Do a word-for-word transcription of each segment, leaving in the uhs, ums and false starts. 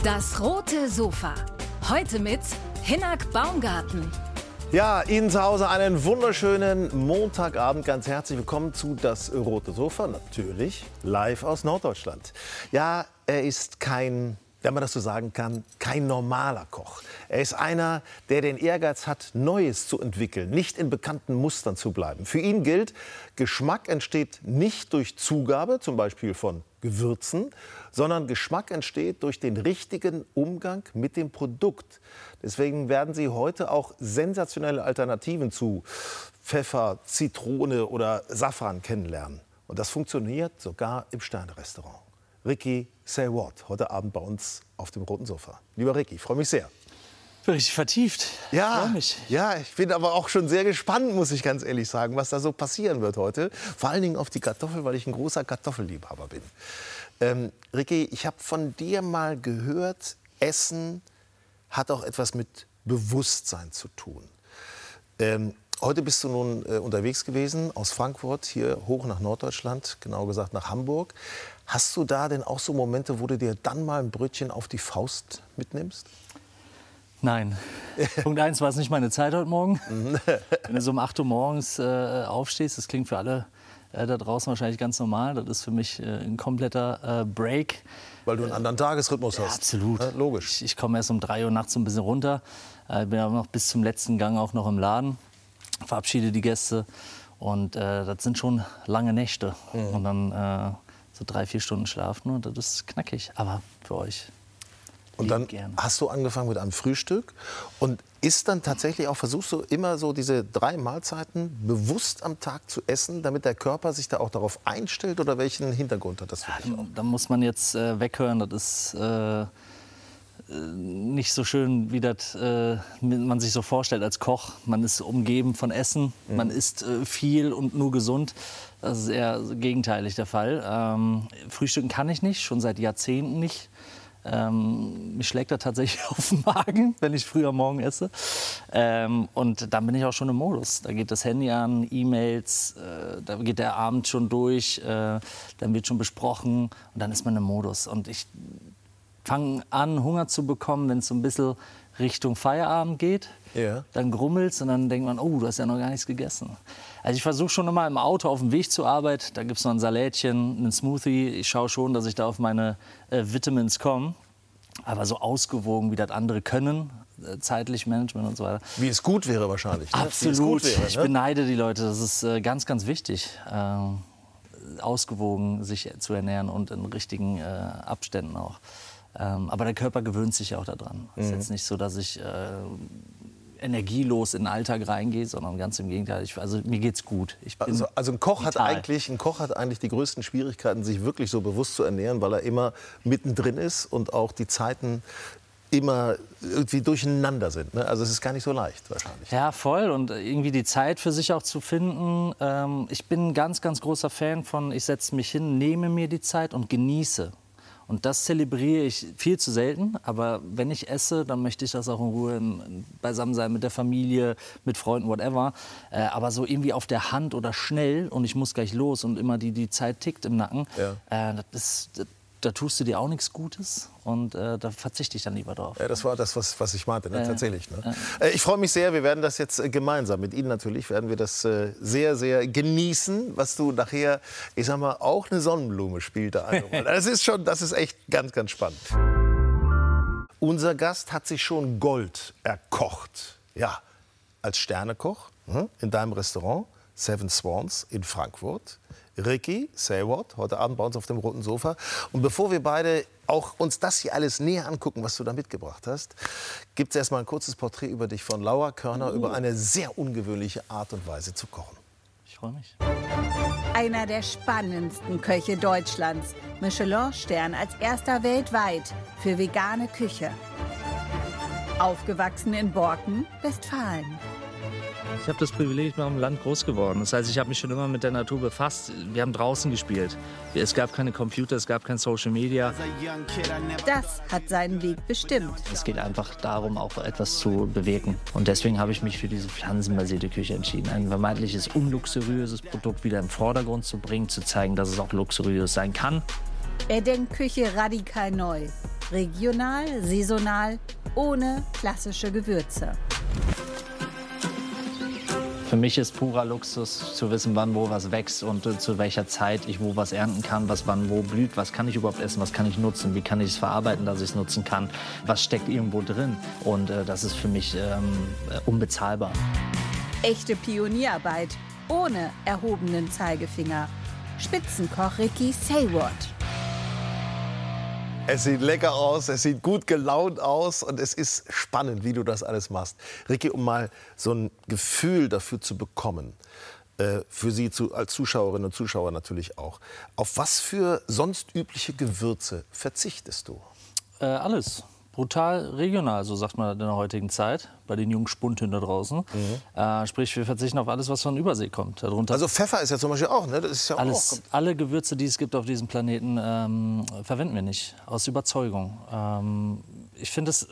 Das rote Sofa. Heute mit Hinnerk Baumgarten. Ja, Ihnen zu Hause einen wunderschönen Montagabend. Ganz herzlich willkommen zu Das rote Sofa. Natürlich live aus Norddeutschland. Ja, er ist kein, wenn man das so sagen kann, kein normaler Koch. Er ist einer, der den Ehrgeiz hat, Neues zu entwickeln, nicht in bekannten Mustern zu bleiben. Für ihn gilt, Geschmack entsteht nicht durch Zugabe, zum Beispiel von Gewürzen, sondern Geschmack entsteht durch den richtigen Umgang mit dem Produkt. Deswegen werden Sie heute auch sensationelle Alternativen zu Pfeffer, Zitrone oder Safran kennenlernen. Und das funktioniert sogar im Sterne-Restaurant. Ricky Say What, heute Abend bei uns auf dem roten Sofa. Lieber Ricky, ich freue mich sehr. Ich bin richtig vertieft. Ja, mich. ja, ich bin aber auch schon sehr gespannt, muss ich ganz ehrlich sagen, was da so passieren wird heute. Vor allen Dingen auf die Kartoffel, weil ich ein großer Kartoffelliebhaber bin. Ähm, Ricky, ich habe von dir mal gehört, Essen hat auch etwas mit Bewusstsein zu tun. Ähm, heute bist du nun äh, unterwegs gewesen, aus Frankfurt hier hoch nach Norddeutschland, genau gesagt nach Hamburg. Hast du da denn auch so Momente, wo du dir dann mal ein Brötchen auf die Faust mitnimmst? Nein. Punkt eins, war es nicht meine Zeit heute Morgen. Wenn du so um acht Uhr morgens äh, aufstehst, das klingt für alle äh, da draußen wahrscheinlich ganz normal. Das ist für mich äh, ein kompletter äh, Break. Weil du einen anderen Tagesrhythmus Ja, hast. absolut. Ja, logisch. Ich, ich komme erst um drei Uhr nachts so ein bisschen runter. Äh, bin aber noch bis zum letzten Gang auch noch im Laden. Verabschiede die Gäste. Und äh, das sind schon lange Nächte. Mhm. Und dann äh, so drei, vier Stunden schlafen. Und das ist knackig. Aber für euch. Und dann Gerne. hast du angefangen mit einem Frühstück und ist dann tatsächlich auch, versuchst du immer so diese drei Mahlzeiten bewusst am Tag zu essen, damit der Körper sich da auch darauf einstellt, oder welchen Hintergrund hat das für dich auch? Da muss man jetzt äh, weghören, das ist äh, nicht so schön, wie das äh, man sich so vorstellt als Koch. Man ist umgeben von Essen, mhm. man isst äh, viel und nur gesund. Das ist eher gegenteilig der Fall. Ähm, Frühstücken kann ich nicht, schon seit Jahrzehnten nicht. Ähm, mich schlägt er tatsächlich auf den Magen, wenn ich früh am Morgen esse. Ähm, und dann bin ich auch schon im Modus. Da geht das Handy an, E-Mails, äh, da geht der Abend schon durch, äh, dann wird schon besprochen und dann ist man im Modus. Und ich fange an, Hunger zu bekommen, wenn es so ein bisschen Richtung Feierabend geht. Ja. Dann grummelt's und dann denkt man, oh, du hast ja noch gar nichts gegessen. Also ich versuche schon immer im Auto auf dem Weg zur Arbeit, da gibt es noch ein Salätchen, einen Smoothie. Ich schaue schon, dass ich da auf meine äh, Vitamins komme. Aber so ausgewogen, wie das andere können, äh, zeitlich Management und so weiter. Wie es gut wäre wahrscheinlich. Ne? Absolut. Wie es gut wäre, ne? Ich beneide die Leute, das ist äh, ganz, ganz wichtig. Äh, ausgewogen sich zu ernähren und in richtigen äh, Abständen auch. Ähm, aber der Körper gewöhnt sich auch daran. Es mhm. ist jetzt nicht so, dass ich äh, energielos in den Alltag reingehe, sondern ganz im Gegenteil. Ich, also mir geht's gut. Ich bin also, also ein Koch hat vital. eigentlich, ein Koch hat eigentlich die größten Schwierigkeiten, sich wirklich so bewusst zu ernähren, weil er immer mittendrin ist und auch die Zeiten immer irgendwie durcheinander sind. Ne? Also es ist gar nicht so leicht wahrscheinlich. Ja, voll. Und irgendwie die Zeit für sich auch zu finden. Ähm, ich bin ein ganz, ganz großer Fan von, ich setze mich hin, nehme mir die Zeit und genieße. Und das zelebriere ich viel zu selten. Aber wenn ich esse, dann möchte ich das auch in Ruhe in, beisammen sein mit der Familie, mit Freunden, whatever. Äh, aber so irgendwie auf der Hand oder schnell und ich muss gleich los und immer die, die Zeit tickt im Nacken. Ja. Äh, das ist, das, da tust du dir auch nichts Gutes und äh, da verzichte ich dann lieber drauf. Ja, das war das, was, was ich meinte, ne? Ja. Tatsächlich. Ne? Ja. Äh, ich freue mich sehr, wir werden das jetzt äh, gemeinsam mit Ihnen natürlich, werden wir das äh, sehr, sehr genießen, was du nachher, ich sag mal, auch eine Sonnenblume spielt da eine Rolle. Das ist schon, das ist echt ganz, ganz spannend. Unser Gast hat sich schon Gold erkocht. Ja, als Sternekoch hm, in deinem Restaurant Seven Swans in Frankfurt. Ricky Say What, heute Abend bei uns auf dem roten Sofa. Und bevor wir beide auch uns das hier alles näher angucken, was du da mitgebracht hast, gibt es erstmal ein kurzes Porträt über dich von Laura Körner, oh. über eine sehr ungewöhnliche Art und Weise zu kochen. Ich freue mich. Einer der spannendsten Köche Deutschlands. Michelin-Stern als erster weltweit für vegane Küche. Aufgewachsen in Borken, Westfalen. Ich habe das Privileg, ich bin am Land groß geworden. Das heißt, ich habe mich schon immer mit der Natur befasst. Wir haben draußen gespielt. Es gab keine Computer, es gab kein Social Media. Das hat seinen Weg bestimmt. Es geht einfach darum, auch etwas zu bewirken. Und deswegen habe ich mich für diese pflanzenbasierte Küche entschieden. Ein vermeintliches unluxuriöses Produkt wieder im Vordergrund zu bringen, zu zeigen, dass es auch luxuriös sein kann. Er denkt Küche radikal neu. Regional, saisonal, ohne klassische Gewürze. Für mich ist purer Luxus zu wissen, wann wo was wächst und äh, zu welcher Zeit ich wo was ernten kann, was wann wo blüht, was kann ich überhaupt essen, was kann ich nutzen, wie kann ich es verarbeiten, dass ich es nutzen kann, was steckt irgendwo drin. Und äh, das ist für mich ähm, unbezahlbar. Echte Pionierarbeit ohne erhobenen Zeigefinger. Spitzenkoch Ricky Sayward. Es sieht lecker aus, es sieht gut gelaunt aus und es ist spannend, wie du das alles machst. Ricky, um mal so ein Gefühl dafür zu bekommen, äh, für Sie zu, als Zuschauerinnen und Zuschauer natürlich auch, auf was für sonst übliche Gewürze verzichtest du? Äh, alles. Brutal regional, so sagt man in der heutigen Zeit, bei den jungen Spunten da draußen. Mhm. Äh, sprich, wir verzichten auf alles, was von Übersee kommt. Darunter also Pfeffer ist ja zum Beispiel auch, ne? Das ist ja alles, auch. Alle Gewürze, die es gibt auf diesem Planeten, ähm, verwenden wir nicht, aus Überzeugung. Ähm, ich finde, es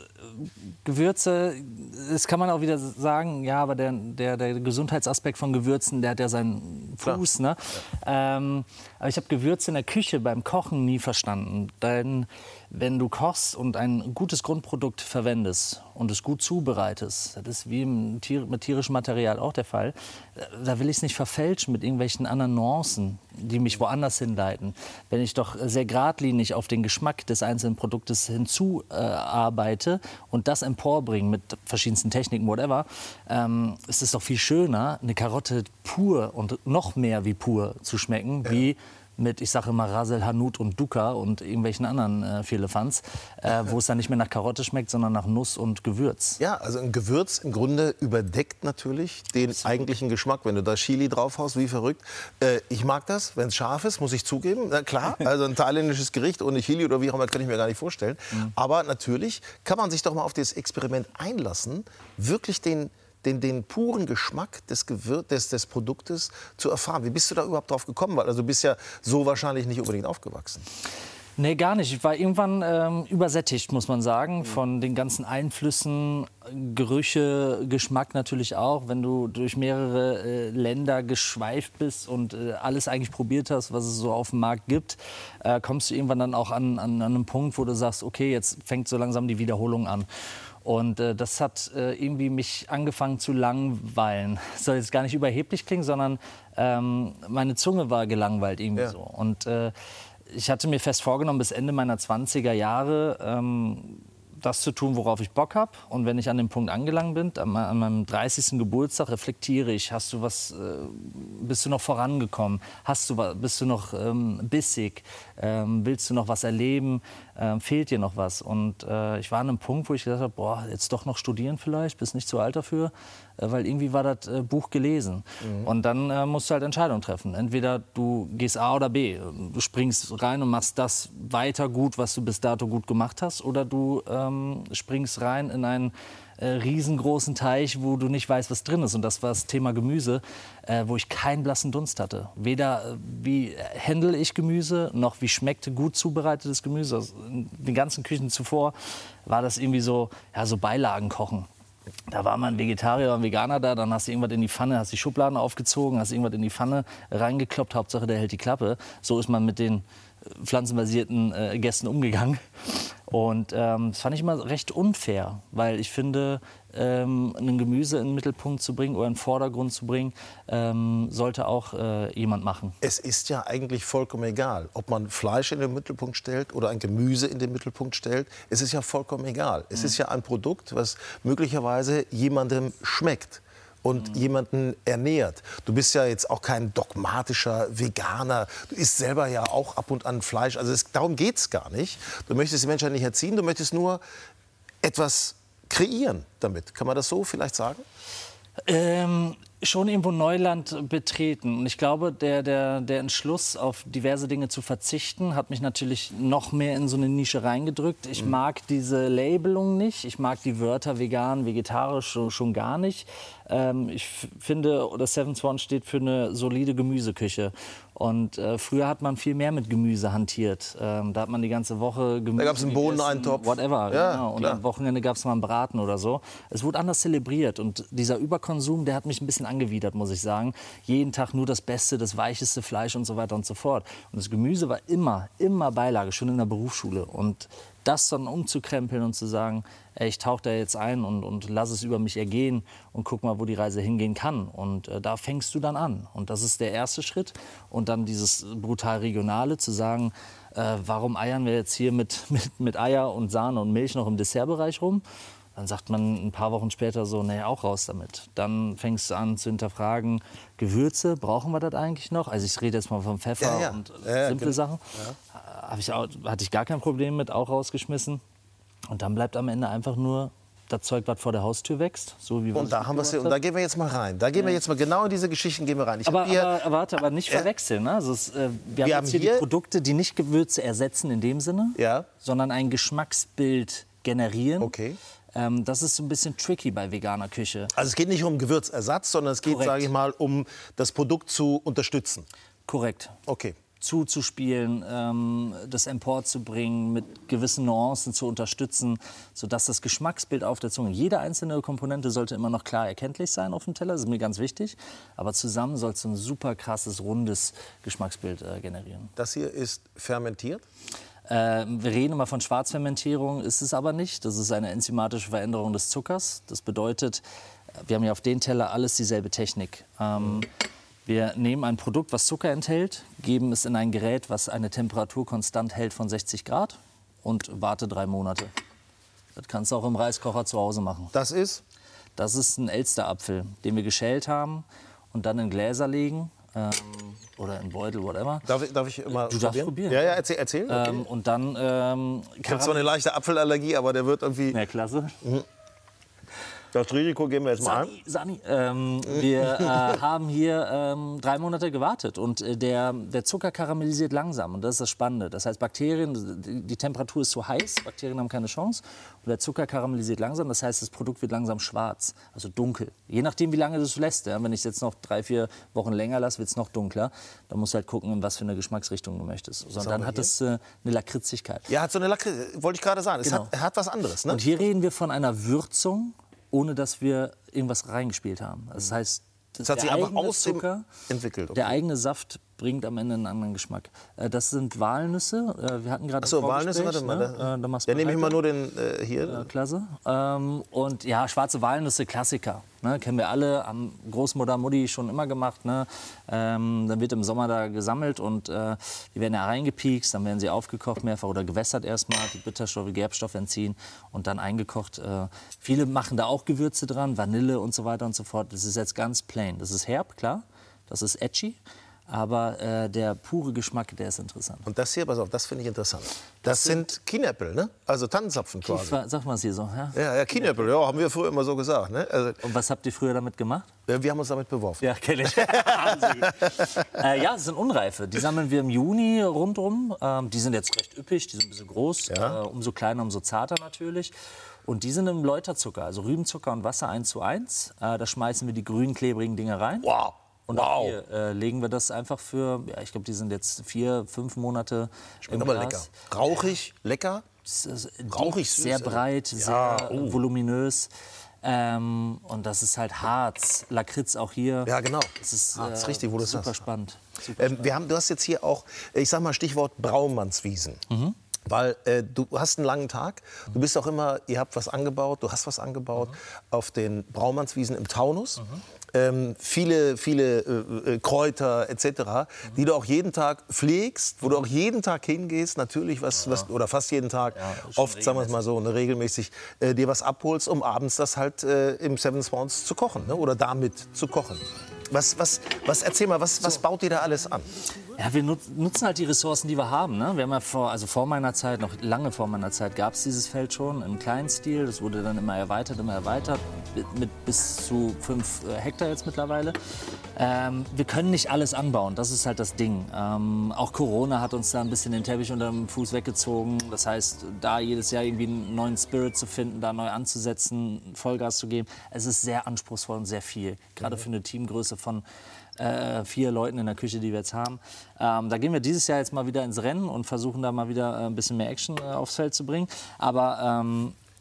Gewürze, das kann man auch wieder sagen, ja, aber der, der, der Gesundheitsaspekt von Gewürzen, der hat ja seinen Fuß. Ne? Ja. Ähm, aber ich habe Gewürze in der Küche beim Kochen nie verstanden. Denn wenn du kochst und ein gutes Grundprodukt verwendest und es gut zubereitest, das ist wie im Tier, mit tierischem Material auch der Fall, da will ich es nicht verfälschen mit irgendwelchen anderen Nuancen, die mich woanders hinleiten. Wenn ich doch sehr geradlinig auf den Geschmack des einzelnen Produktes hinzuarbeite äh, und das emporbringe mit verschiedensten Techniken, whatever, ähm, ist es doch viel schöner, eine Karotte pur und noch mehr wie pur zu schmecken, ja. wie mit, ich sage immer, Rasel, Hanut und Dukkha und irgendwelchen anderen äh, Firlefanz, äh, wo es dann nicht mehr nach Karotte schmeckt, sondern nach Nuss und Gewürz. Ja, also ein Gewürz im Grunde überdeckt natürlich den Absolut. eigentlichen Geschmack. Wenn du da Chili draufhaust, wie verrückt. Äh, ich mag das, wenn es scharf ist, muss ich zugeben. Na klar, also ein thailändisches Gericht ohne Chili oder wie auch immer, kann ich mir gar nicht vorstellen. Mhm. Aber natürlich kann man sich doch mal auf das Experiment einlassen, wirklich den Den, den puren Geschmack des, Gewür des, des Produktes zu erfahren. Wie bist du da überhaupt drauf gekommen? Weil also du bist ja so wahrscheinlich nicht unbedingt aufgewachsen. Nee, gar nicht. Ich war irgendwann ähm, übersättigt, muss man sagen, mhm. von den ganzen Einflüssen, Gerüche, Geschmack natürlich auch. Wenn du durch mehrere äh, Länder geschweift bist und äh, alles eigentlich probiert hast, was es so auf dem Markt gibt, äh, kommst du irgendwann dann auch an, an, an einen Punkt, wo du sagst, okay, jetzt fängt so langsam die Wiederholung an. Und äh, das hat äh, irgendwie mich angefangen zu langweilen. Das soll jetzt gar nicht überheblich klingen, sondern ähm, meine Zunge war gelangweilt irgendwie ja. so. Und äh, ich hatte mir fest vorgenommen, bis Ende meiner zwanziger Jahre ähm, das zu tun, worauf ich Bock habe. Und wenn ich an dem Punkt angelangt bin, an, an meinem dreißigsten Geburtstag, reflektiere ich, hast du was, äh, bist du noch vorangekommen? Hast du, bist du noch ähm, bissig? Ähm, willst du noch was erleben? Ähm, fehlt dir noch was? Und äh, ich war an einem Punkt, wo ich gesagt habe, boah, jetzt doch noch studieren vielleicht, bist nicht zu alt dafür, äh, weil irgendwie war das äh, Buch gelesen. Mhm. Und dann äh, musst du halt Entscheidungen treffen. Entweder du gehst A oder B, du springst rein und machst das weiter gut, was du bis dato gut gemacht hast, oder du ähm, springst rein in einen äh, riesengroßen Teich, wo du nicht weißt, was drin ist. Und das war das Thema Gemüse, äh, wo ich keinen blassen Dunst hatte. Weder äh, wie handle ich Gemüse, noch wie schmeckte gut zubereitetes Gemüse. Also in den ganzen Küchen zuvor war das irgendwie so, ja, so Beilagen kochen. Da war mal ein Vegetarier oder ein Veganer da, dann hast du irgendwas in die Pfanne, hast die Schubladen aufgezogen, hast irgendwas in die Pfanne reingekloppt, Hauptsache der hält die Klappe. So ist man mit den pflanzenbasierten äh, Gästen umgegangen. Und ähm, das fand ich immer recht unfair, weil ich finde, ähm, ein Gemüse in den Mittelpunkt zu bringen oder in den Vordergrund zu bringen, ähm, sollte auch äh, jemand machen. Es ist ja eigentlich vollkommen egal, ob man Fleisch in den Mittelpunkt stellt oder ein Gemüse in den Mittelpunkt stellt. Es ist ja vollkommen egal. Es mhm. ist ja ein Produkt, was möglicherweise jemandem schmeckt und mhm. jemanden ernährt. Du bist ja jetzt auch kein dogmatischer Veganer. Du isst selber ja auch ab und an Fleisch. Also es, darum geht es gar nicht. Du möchtest die Menschheit nicht erziehen, du möchtest nur etwas kreieren damit. Kann man das so vielleicht sagen? Ähm, schon irgendwo Neuland betreten. Und ich glaube, der, der, der Entschluss, auf diverse Dinge zu verzichten, hat mich natürlich noch mehr in so eine Nische reingedrückt. Ich mhm. mag diese Labelung nicht. Ich mag die Wörter vegan, vegetarisch schon, schon gar nicht. Ähm, ich finde, das Seven Swan steht für eine solide Gemüseküche. Und äh, früher hat man viel mehr mit Gemüse hantiert. Ähm, da hat man die ganze Woche Gemüse Da gab es einen Bohneneintopf. Whatever. Ja, genau. Und am Wochenende gab es mal einen Braten oder so. Es wurde anders zelebriert. Und dieser Überkonsum, der hat mich ein bisschen angewidert, muss ich sagen. Jeden Tag nur das Beste, das weicheste Fleisch und so weiter und so fort. Und das Gemüse war immer, immer Beilage, schon in der Berufsschule. Und das dann umzukrempeln und zu sagen, ey, ich tauche da jetzt ein und, und lass es über mich ergehen und guck mal, wo die Reise hingehen kann. Und äh, da fängst du dann an. Und das ist der erste Schritt. Und dann dieses brutal Regionale, zu sagen, äh, warum eiern wir jetzt hier mit, mit, mit Eier und Sahne und Milch noch im Dessertbereich rum? Dann sagt man ein paar Wochen später so, nee, auch raus damit. Dann fängst du an zu hinterfragen, Gewürze, brauchen wir das eigentlich noch? Also ich rede jetzt mal vom Pfeffer Ja, ja. und Ja, ja, simple genau. Sachen. Ja. Hab ich auch, hatte ich gar kein Problem mit, auch rausgeschmissen. Und dann bleibt am Ende einfach nur das Zeug, was vor der Haustür wächst. So wie wir Und es da haben wir gemacht und da gehen wir jetzt mal rein. Da gehen wir jetzt mal genau in diese Geschichten gehen wir rein. Ich Aber, hab hier, aber, aber warte, aber nicht verwechseln. Ne? Also es, äh, wir, Wir haben haben jetzt hier, hier- die Produkte, die nicht Gewürze ersetzen in dem Sinne, Ja. sondern ein Geschmacksbild generieren. Okay. Ähm, das ist so ein bisschen tricky bei veganer Küche. also es geht nicht um Gewürzersatz, sondern es geht, Korrekt. sage ich mal, um das Produkt zu unterstützen. Korrekt. Okay. Zuzuspielen, ähm, das Empor zu bringen, mit gewissen Nuancen zu unterstützen, sodass das Geschmacksbild auf der Zunge, jede einzelne Komponente sollte immer noch klar erkenntlich sein auf dem Teller, das ist mir ganz wichtig, aber zusammen soll es ein super krasses, rundes Geschmacksbild äh, generieren. Das hier ist fermentiert. Äh, wir reden immer von Schwarzfermentierung, ist es aber nicht. Das ist eine enzymatische Veränderung des Zuckers. Das bedeutet, wir haben ja auf den Teller alles dieselbe Technik. Ähm, wir nehmen ein Produkt, was Zucker enthält, geben es in ein Gerät, was eine Temperatur konstant hält von sechzig Grad und warte drei Monate. Das kannst du auch im Reiskocher zu Hause machen. Das ist Das ist ein Elsterapfel, den wir geschält haben und dann in Gläser legen ähm, oder in Beutel, whatever. Darf ich, darf ich mal Du darfst probieren. Ja, ja, erzähl. erzähl. Okay. Ähm, und dann ähm, ich habe zwar eine leichte Apfelallergie, aber der wird irgendwie. ja, klasse. Das Risiko gehen wir jetzt mal an. Sani, Sani, ähm, wir äh, haben hier ähm, drei Monate gewartet und äh, der, der Zucker karamellisiert langsam und das ist das Spannende. Das heißt, Bakterien, die, die Temperatur ist zu heiß, Bakterien haben keine Chance und der Zucker karamellisiert langsam. Das heißt, das Produkt wird langsam schwarz, also dunkel. Je nachdem, wie lange du es lässt. Ja? Wenn ich es jetzt noch drei, vier Wochen länger lasse, wird es noch dunkler. Dann musst du halt gucken, in was für eine Geschmacksrichtung du möchtest. So, und dann wir hat hier? es äh, eine Lakritzigkeit. Ja, hat so eine Lakritz, wollte ich gerade sagen. Es Genau. hat, hat was anderes, ne? Und hier reden wir von einer Würzung, ohne dass wir irgendwas reingespielt haben. Das heißt, Das hat der sich einfach eigene aus dem Zucker, entwickelt, okay. Der eigene Saft bringt am Ende einen anderen Geschmack. Äh, Das sind Walnüsse. Äh, Wir hatten gerade Ach so, ein Walnüsse, Vorgespräch, warte mal. ne? Da, Äh, da machst da du nehme ich weiter. mal nur den äh, hier. Ja, klasse. Ähm, und ja, schwarze Walnüsse, Klassiker. Ne? Kennen wir alle, haben Großmutter, Mutti schon immer gemacht. Ne? Ähm, dann wird im Sommer da gesammelt und äh, die werden ja reingepiekst, dann werden sie aufgekocht mehrfach oder gewässert erstmal, die Bitterstoffe, Gerbstoffe entziehen und dann eingekocht. Äh, viele machen da auch Gewürze dran, Vanille und so weiter und so fort. Das ist jetzt ganz plain. Das ist herb, klar, das ist edgy. Aber äh, der pure Geschmack, der ist interessant. Und das hier, pass auf, das finde ich interessant. Das, sind Kienäpfel, ne? Also Tannenzapfen quasi. Kiefer, sag mal es hier so. Ja? Ja, ja, Kienäpfel, ja, haben wir früher immer so gesagt. Ne? Also, Und was habt ihr früher damit gemacht? äh, wir haben uns damit beworfen. Ja, kenne ich. äh, ja, das sind Unreife. Die sammeln wir im Juni rundum. Ähm, die sind jetzt recht üppig, die sind ein bisschen groß. Ja. Äh, umso kleiner, umso zarter natürlich. Und die sind im Läuterzucker, also Rübenzucker und Wasser eins zu eins. Äh, da schmeißen wir die grünen, klebrigen Dinge rein. Wow. Und auch hier äh, legen wir das einfach für, ja, ich glaube, die sind jetzt vier, fünf Monate im Aber Glas. lecker. Rauchig, lecker. Es ist Rauchig dick, süß, sehr also. breit, Ja, sehr oh. voluminös. Ähm, und das ist halt Harz, Lakritz auch hier. Ja, genau. Das ist, Harz, äh, richtig, wo du es super sagst. spannend. Super Ähm, spannend. wir haben, du hast jetzt hier auch, ich sag mal Stichwort Braumannswiesen. Mhm. Weil äh, du hast einen langen Tag, du bist auch immer, ihr habt was angebaut, du hast was angebaut Mhm. auf den Braumannswiesen im Taunus. Ähm, viele, viele äh, äh, Kräuter et cetera, Mhm. die du auch jeden Tag pflegst, wo du auch jeden Tag hingehst, natürlich was, was oder fast jeden Tag, schon oft sagen wir es mal so, ne, regelmäßig äh, dir was abholst, um abends das halt äh, im Seven Swans zu kochen, ne, oder damit zu kochen. Was, was, was erzähl mal, was, was baut ihr da alles an? Ja, wir nut nutzen halt die Ressourcen, die wir haben. Ne? Wir haben ja vor, also vor meiner Zeit, noch lange vor meiner Zeit, gab es dieses Feld schon im kleinen Stil. Das wurde dann immer erweitert, immer erweitert, mit, mit bis zu fünf äh, Hektar jetzt mittlerweile. Ähm, wir können nicht alles anbauen, das ist halt das Ding. Ähm, auch Corona hat uns da ein bisschen den Teppich unter dem Fuß weggezogen. Das heißt, da jedes Jahr irgendwie einen neuen Spirit zu finden, da neu anzusetzen, Vollgas zu geben, es ist sehr anspruchsvoll und sehr viel. Gerade für eine Teamgröße von äh, vier Leuten in der Küche, die wir jetzt haben. Ähm, da gehen wir dieses Jahr jetzt mal wieder ins Rennen und versuchen da mal wieder äh, ein bisschen mehr Action äh, aufs Feld zu bringen. Aber ähm,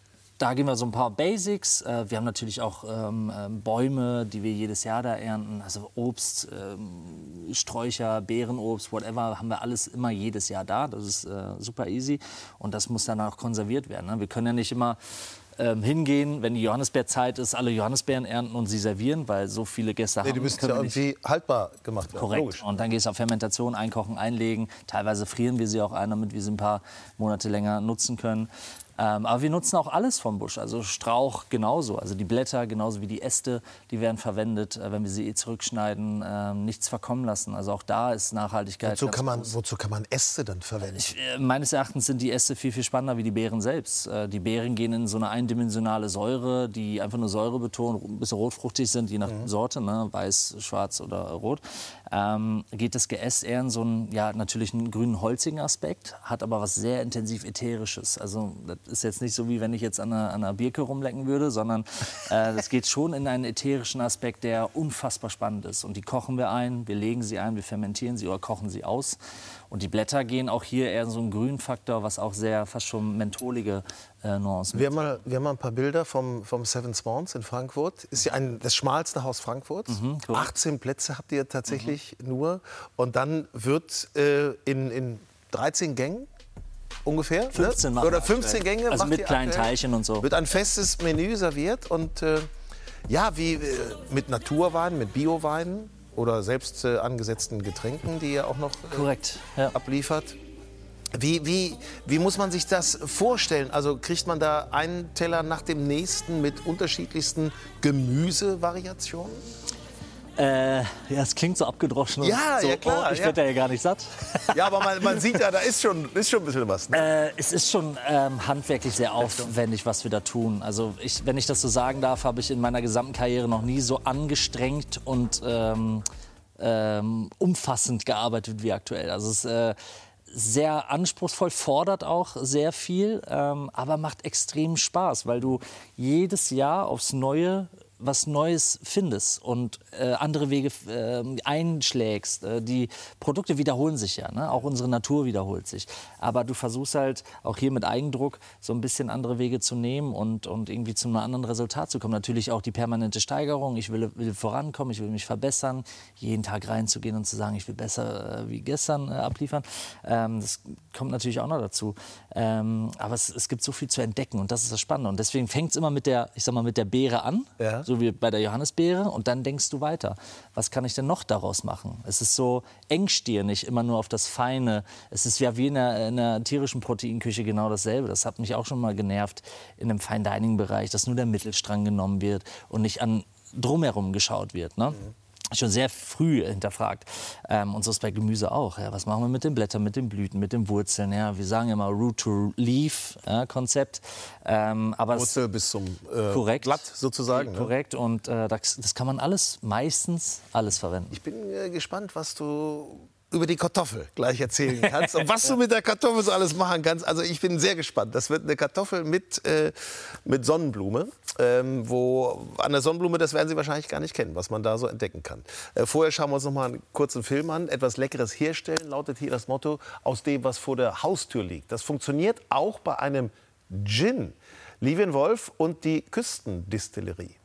da gehen wir so ein paar Basics. Äh, wir haben natürlich auch ähm, äh, Bäume, die wir jedes Jahr da ernten. Also Obst, ähm, Sträucher, Beerenobst, whatever, haben wir alles immer jedes Jahr da. Das ist äh, super easy. Und das muss dann auch konserviert werden. Ne? Wir können ja nicht immer ähm, hingehen, wenn die Johannisbeerzeit ist, alle Johannisbeeren ernten und sie servieren, weil so viele Gäste Nee, haben. die müssen ja irgendwie haltbar gemacht werden. Korrekt. Logisch. Und dann geht es auf Fermentation, einkochen, einlegen. Teilweise frieren wir sie auch ein, damit wir sie ein paar Monate länger nutzen können. Ähm, aber wir nutzen auch alles vom Busch, also Strauch genauso, also die Blätter genauso wie die Äste, die werden verwendet, äh, wenn wir sie eh zurückschneiden, äh, nichts verkommen lassen. Also auch da ist Nachhaltigkeit Wozu ganz kann man, groß. wozu kann man Äste dann verwenden? Ich, äh, meines Erachtens sind die Äste viel, viel spannender wie die Beeren selbst. Äh, die Beeren gehen in so eine eindimensionale Säure, die einfach nur Säure betont, ein bisschen rotfruchtig sind, je nach Mhm. Sorte, ne? Weiß, schwarz oder rot. Ähm, geht das Geäst eher in so einen, ja, natürlich einen grünen, holzigen Aspekt, hat aber was sehr intensiv Ätherisches. Also das ist jetzt nicht so, wie wenn ich jetzt an einer, an einer Birke rumlecken würde, sondern äh, das geht schon in einen ätherischen Aspekt, der unfassbar spannend ist. Und die kochen wir ein, wir legen sie ein, wir fermentieren sie oder kochen sie aus. Und die Blätter gehen auch hier eher in so einen grünen Faktor, was auch sehr fast schon mentholige äh, Nuancen Wir haben, mal, wir haben mal ein paar Bilder vom, vom Seven Swans in Frankfurt. Ist ja ein, das schmalste Haus Frankfurts. Mhm, cool. achtzehn Plätze habt ihr tatsächlich mhm. nur. Und dann wird äh, in, in dreizehn Gängen ungefähr, fünfzehn ne? Oder fünfzehn Gänge. Also macht mit ihr kleinen aktuell. Teilchen und so. Wird ein festes Menü serviert. Und äh, ja, wie äh, mit Naturweinen, mit Bioweinen oder selbst äh, angesetzten Getränken, die ihr auch noch äh, Korrekt, ja. abliefert. Wie, wie, wie muss man sich das vorstellen? Also kriegt man da einen Teller nach dem nächsten mit unterschiedlichsten Gemüsevariationen? Äh, ja, es klingt so abgedroschen. Ja, und so, ja, klar, Oh, ich ja. werde ja gar nicht satt. Ja, aber man, man sieht ja, da ist schon, ist schon ein bisschen was. Ne? Äh, es ist schon ähm, handwerklich sehr aufwendig, was wir da tun. Also ich, wenn ich das so sagen darf, habe ich in meiner gesamten Karriere noch nie so angestrengt und ähm, ähm, umfassend gearbeitet wie aktuell. Also es ist äh, sehr anspruchsvoll, fordert auch sehr viel, ähm, aber macht extrem Spaß, weil du jedes Jahr aufs Neue was Neues findest und äh, andere Wege äh, einschlägst. Äh, die Produkte wiederholen sich ja, ne? Auch unsere Natur wiederholt sich. Aber du versuchst halt auch hier mit Eigendruck so ein bisschen andere Wege zu nehmen und, und irgendwie zu einem anderen Resultat zu kommen. Natürlich auch die permanente Steigerung. Ich will, will vorankommen, ich will mich verbessern. Jeden Tag reinzugehen und zu sagen, ich will besser äh, wie gestern äh, abliefern. Ähm, das kommt natürlich auch noch dazu. Ähm, aber es, es gibt so viel zu entdecken und das ist das Spannende. Und deswegen fängt es immer mit der, ich sag mal, mit der Beere an. Ja. So wie bei der Johannisbeere, und dann denkst du weiter. Was kann ich denn noch daraus machen? Es ist so engstirnig, immer nur auf das Feine. Es ist ja wie in einer, in einer tierischen Proteinküche genau dasselbe. Das hat mich auch schon mal genervt in einem Fine-Dining-Bereich, dass nur der Mittelstrang genommen wird und nicht an drumherum geschaut wird. Ne? Mhm. Schon sehr früh hinterfragt. Ähm, und so ist bei Gemüse auch. Ja. Was machen wir mit den Blättern, mit den Blüten, mit den Wurzeln? Ja. Wir sagen immer Root-to-Leaf-Konzept. Ja, ähm, Wurzel bis zum äh, korrekt, Blatt sozusagen. Ne? Korrekt. Und äh, das, das kann man alles, meistens alles verwenden. Ich bin äh, gespannt, was du über die Kartoffel gleich erzählen kannst und was du mit der Kartoffel so alles machen kannst. Also ich bin sehr gespannt. Das wird eine Kartoffel mit, äh, mit Sonnenblume, ähm, wo an der Sonnenblume, das werden Sie wahrscheinlich gar nicht kennen, was man da so entdecken kann. Äh, vorher schauen wir uns noch mal einen kurzen Film an. Etwas Leckeres herstellen, lautet hier das Motto, aus dem, was vor der Haustür liegt. Das funktioniert auch bei einem Gin. Livien Wolf und die Küstendistillerie.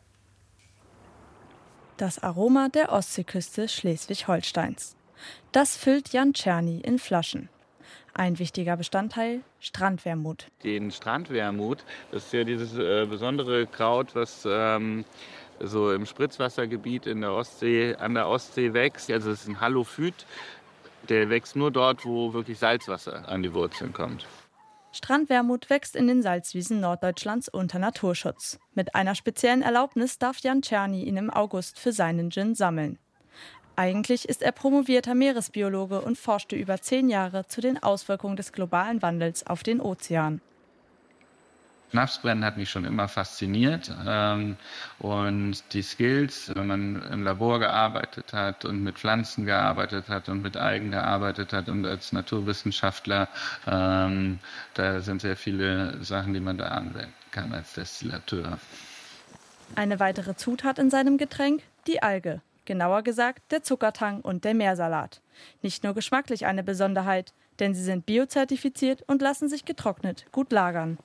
Das Aroma der Ostseeküste Schleswig-Holsteins. Das füllt Jan Czerny in Flaschen. Ein wichtiger Bestandteil, Strandwermut. Den Strandwermut, das ist ja dieses äh, besondere Kraut, was ähm, so im Spritzwassergebiet in der Ostsee, an der Ostsee wächst. Also es ist ein Halophyt, der wächst nur dort, wo wirklich Salzwasser an die Wurzeln kommt. Strandwermut wächst in den Salzwiesen Norddeutschlands unter Naturschutz. Mit einer speziellen Erlaubnis darf Jan Czerny ihn im August für seinen Gin sammeln. Eigentlich ist er promovierter Meeresbiologe und forschte über zehn Jahre zu den Auswirkungen des globalen Wandels auf den Ozean. Schnapsbrennen hat mich schon immer fasziniert. Ähm, und die Skills, wenn man im Labor gearbeitet hat und mit Pflanzen gearbeitet hat und mit Algen gearbeitet hat und als Naturwissenschaftler, ähm, da sind sehr viele Sachen, die man da anwenden kann als Destillateur. Eine weitere Zutat in seinem Getränk, die Alge. Genauer gesagt der Zuckertang und der Meersalat. Nicht nur geschmacklich eine Besonderheit, denn sie sind biozertifiziert und lassen sich getrocknet gut lagern.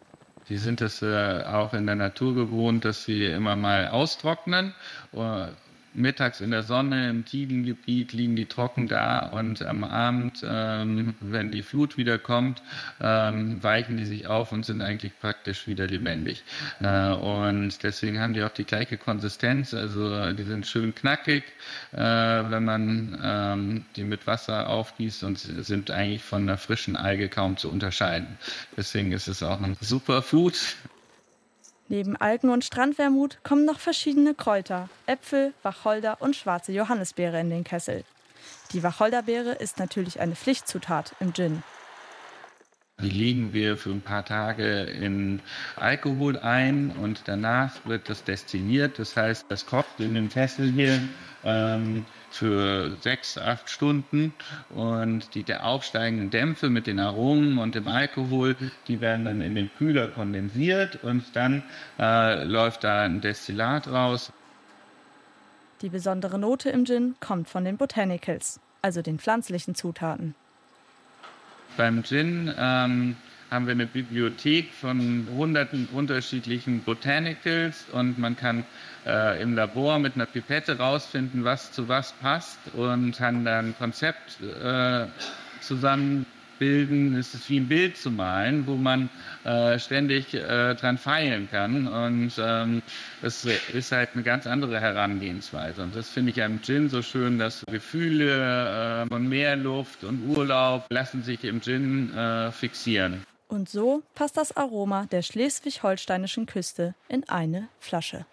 Die sind es äh, auch in der Natur gewohnt, dass sie immer mal austrocknen. Uh, mittags in der Sonne im Tidengebiet liegen die trocken da und am Abend, ähm, wenn die Flut wieder kommt, ähm, weichen die sich auf und sind eigentlich praktisch wieder lebendig. Äh, und deswegen haben die auch die gleiche Konsistenz, also die sind schön knackig, äh, wenn man ähm, die mit Wasser aufgießt und sind eigentlich von einer frischen Alge kaum zu unterscheiden. Deswegen ist es auch ein Superfood. Neben Algen- und Strandwermut kommen noch verschiedene Kräuter, Äpfel, Wacholder und schwarze Johannisbeere in den Kessel. Die Wacholderbeere ist natürlich eine Pflichtzutat im Gin. Die legen wir für ein paar Tage in Alkohol ein und danach wird das destilliert. Das heißt, das kocht in dem Kessel hier ähm, für sechs, acht Stunden und die der aufsteigenden Dämpfe mit den Aromen und dem Alkohol, die werden dann in den Kühler kondensiert und dann äh, läuft da ein Destillat raus. Die besondere Note im Gin kommt von den Botanicals, also den pflanzlichen Zutaten. Beim Gin ähm, haben wir eine Bibliothek von hunderten unterschiedlichen Botanicals und man kann äh, im Labor mit einer Pipette rausfinden, was zu was passt und kann dann ein Konzept äh, zusammenbilden. Es ist wie ein Bild zu malen, wo man äh, ständig äh, dran feilen kann und ähm, das ist halt eine ganz andere Herangehensweise und das finde ich am Gin so schön, dass Gefühle äh, von Meerluft und Urlaub lassen sich im Gin äh, fixieren. Und so passt das Aroma der schleswig-holsteinischen Küste in eine Flasche.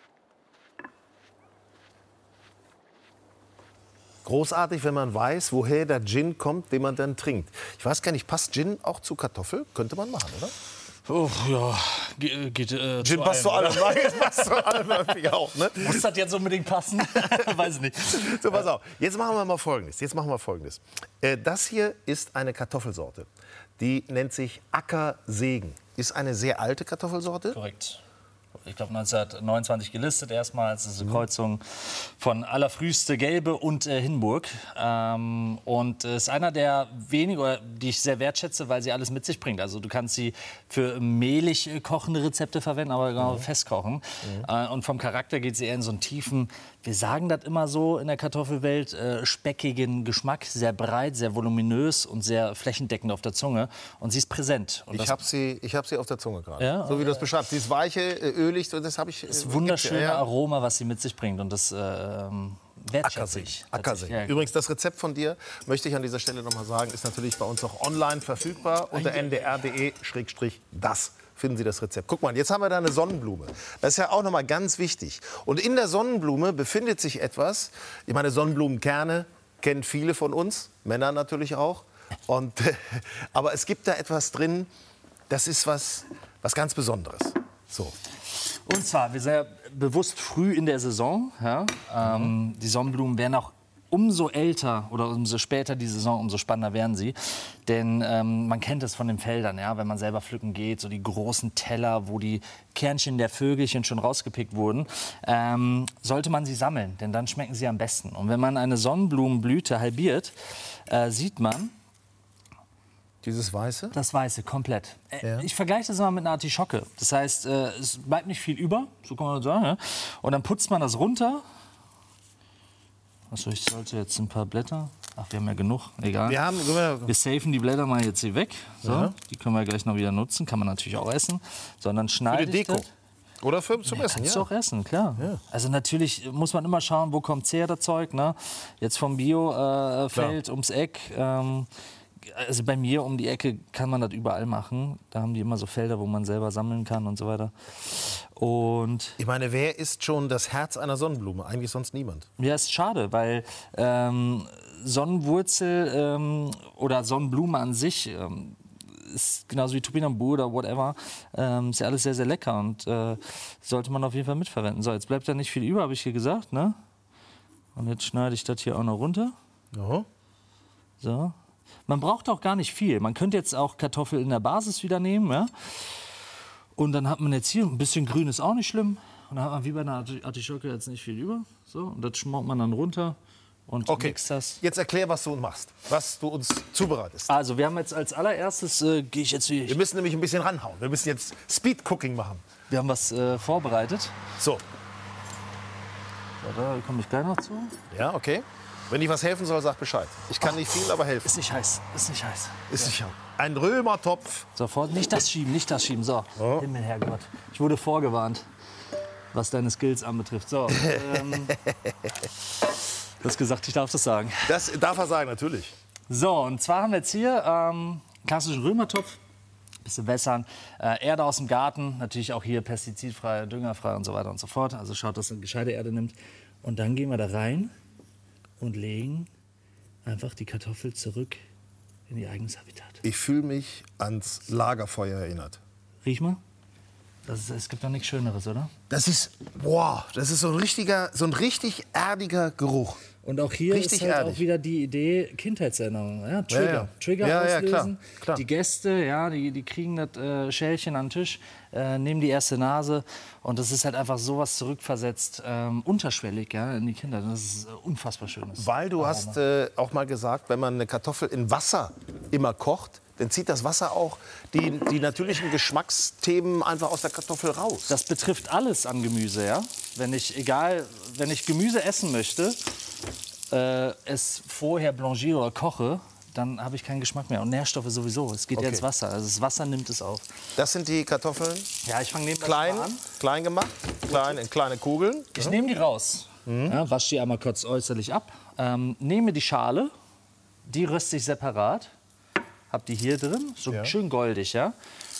Großartig, wenn man weiß, woher der Gin kommt, den man dann trinkt. Ich weiß gar nicht, passt Gin auch zu Kartoffel? Könnte man machen, oder? Oh, ja, Ge geht äh, Gin zu passt zu allem, allem. Nein, es passt zu allem natürlich auch. Ne? Muss das jetzt unbedingt passen? Weiß ich nicht. So, pass auf. Jetzt machen wir mal Folgendes. Jetzt machen wir Folgendes. Äh, das hier ist eine Kartoffelsorte. Die nennt sich Ackersegen. Ist eine sehr alte Kartoffelsorte. Korrekt. Ich glaube neunzehnhundertneunundzwanzig gelistet erstmals. Das ist eine Kreuzung von allerfrühste Gelbe und äh, Hindenburg. Ähm, und es ist einer der wenigen, die ich sehr wertschätze, weil sie alles mit sich bringt. Also du kannst sie für mehlig kochende Rezepte verwenden, aber genau mhm. festkochen. Mhm. Äh, und vom Charakter geht sie eher in so einen tiefen, wir sagen das immer so in der Kartoffelwelt, äh, speckigen Geschmack. Sehr breit, sehr voluminös und sehr flächendeckend auf der Zunge. Und sie ist präsent. Und ich habe sie, ich hab sie auf der Zunge gerade. Ja? So wie du es beschreibst. Sie ist weiche, ölig, das habe ich. Das wunderschöne ja. Aroma, was sie mit sich bringt. Und das äh, wertschätze ich. Ackersegen. Ja. Übrigens, das Rezept von dir, möchte ich an dieser Stelle noch mal sagen, ist natürlich bei uns auch online verfügbar unter n d r punkt d e Schrägstrich das. Finden Sie das Rezept. Guck mal, jetzt haben wir da eine Sonnenblume. Das ist ja auch noch mal ganz wichtig. Und in der Sonnenblume befindet sich etwas, ich meine, Sonnenblumenkerne kennen viele von uns, Männer natürlich auch. Und, äh, aber es gibt da etwas drin, das ist was, was ganz Besonderes. So. Und zwar, wir sind ja bewusst früh in der Saison. Ja? Ähm, mhm. Die Sonnenblumen werden auch umso älter oder umso später die Saison, umso spannender werden sie. Denn ähm, man kennt es von den Feldern, ja? Wenn man selber pflücken geht, so die großen Teller, wo die Kernchen der Vögelchen schon rausgepickt wurden, ähm, sollte man sie sammeln, denn dann schmecken sie am besten. Und wenn man eine Sonnenblumenblüte halbiert, äh, sieht man, dieses Weiße? Das Weiße, komplett. Ja. Ich vergleiche das immer mit einer Artischocke. Das heißt, es bleibt nicht viel über, so kann man sagen. Und dann putzt man das runter. Achso, ich sollte jetzt ein paar Blätter. Ach, wir haben ja genug, egal. Wir, haben, wir safen die Blätter mal jetzt hier weg. So, ja. Die können wir gleich noch wieder nutzen. Kann man natürlich auch essen. Sondern schneide für die Deko. Ich das. Oder für, zum ja, Essen, kannst ja. du auch essen, klar. Ja. Also natürlich muss man immer schauen, wo kommt her, das Zeug. Ne? Jetzt vom Bio-Feld äh, ums Eck. Ähm, Also bei mir um die Ecke kann man das überall machen. Da haben die immer so Felder, wo man selber sammeln kann und so weiter. Und ich meine, wer ist schon das Herz einer Sonnenblume? Eigentlich sonst niemand. Ja, ist schade, weil ähm, Sonnenwurzel ähm, oder Sonnenblume an sich ähm, ist genauso wie Topinambur oder whatever, ähm, ist ja alles sehr, sehr lecker und äh, sollte man auf jeden Fall mitverwenden. So, jetzt bleibt da nicht viel über, habe ich hier gesagt, ne? Und jetzt schneide ich das hier auch noch runter. Aha. So. Man braucht auch gar nicht viel. Man könnte jetzt auch Kartoffel in der Basis wieder nehmen. Ja? Und dann hat man jetzt hier ein bisschen grün, ist auch nicht schlimm. Und dann hat man wie bei einer Artischocke jetzt nicht viel über. So, und das schmort man dann runter und Okay, mix das. jetzt erklär, was du machst, was du uns zubereitest. Also wir haben jetzt als allererstes, äh, gehe ich jetzt wie Wir müssen nämlich ein bisschen ranhauen. Wir müssen jetzt Speed Cooking machen. wir haben was äh, vorbereitet. So, Da komme ich gleich noch zu. ja, okay. Wenn ich was helfen soll, sag Bescheid. Ich kann nicht viel, aber helfen. Ist nicht heiß, ist nicht heiß. Ist sicher. Ein Römertopf. Sofort, nicht das schieben, nicht das schieben. So, Himmel, Herrgott. Ich wurde vorgewarnt, was deine Skills anbetrifft. So, ähm, du hast gesagt, ich darf das sagen. Das darf er sagen, natürlich. So, und zwar haben wir jetzt hier ähm, klassischen Römertopf. Bisschen wässern, äh, Erde aus dem Garten, natürlich auch hier pestizidfrei, düngerfrei und so weiter und so fort. Also schaut, dass ihr eine gescheite Erde nimmt. Und dann gehen wir da rein und legen einfach die Kartoffel zurück in ihr eigenes Habitat. Ich fühle mich ans Lagerfeuer erinnert. Riech mal. Das ist, es gibt doch nichts Schöneres, oder? Das ist, boah, das ist so ein richtiger, so ein richtig erdiger Geruch. Und auch hier Richtig ist halt erdig. auch wieder die Idee Kindheitserinnerung. Ja, Trigger, Ja, ja. Trigger Ja, ja, auslösen. klar, klar. Die Gäste, ja, die, die kriegen das äh, Schälchen an den Tisch, äh, nehmen die erste Nase und das ist halt einfach sowas zurückversetzt, ähm, unterschwellig, ja, in die Kinder. Das ist äh, unfassbar schönes. Weil du hast äh, auch mal gesagt, wenn man eine Kartoffel in Wasser immer kocht, dann zieht das Wasser auch die, die natürlichen Geschmacksthemen einfach aus der Kartoffel raus. Das betrifft alles an Gemüse, ja. Wenn ich, egal, wenn ich Gemüse essen möchte, äh, es vorher blanchiere oder koche, dann habe ich keinen Geschmack mehr. Und Nährstoffe sowieso. Es geht Okay. ja ins Wasser. Also das Wasser nimmt es auf. Das sind die Kartoffeln, Ja, ich fange neben klein, an. klein gemacht, klein in kleine Kugeln. Ich nehme die raus, Mhm. ja, wasche die einmal kurz äußerlich ab, ähm, nehme die Schale, die röste ich separat, habe die hier drin, so Ja. schön goldig, ja.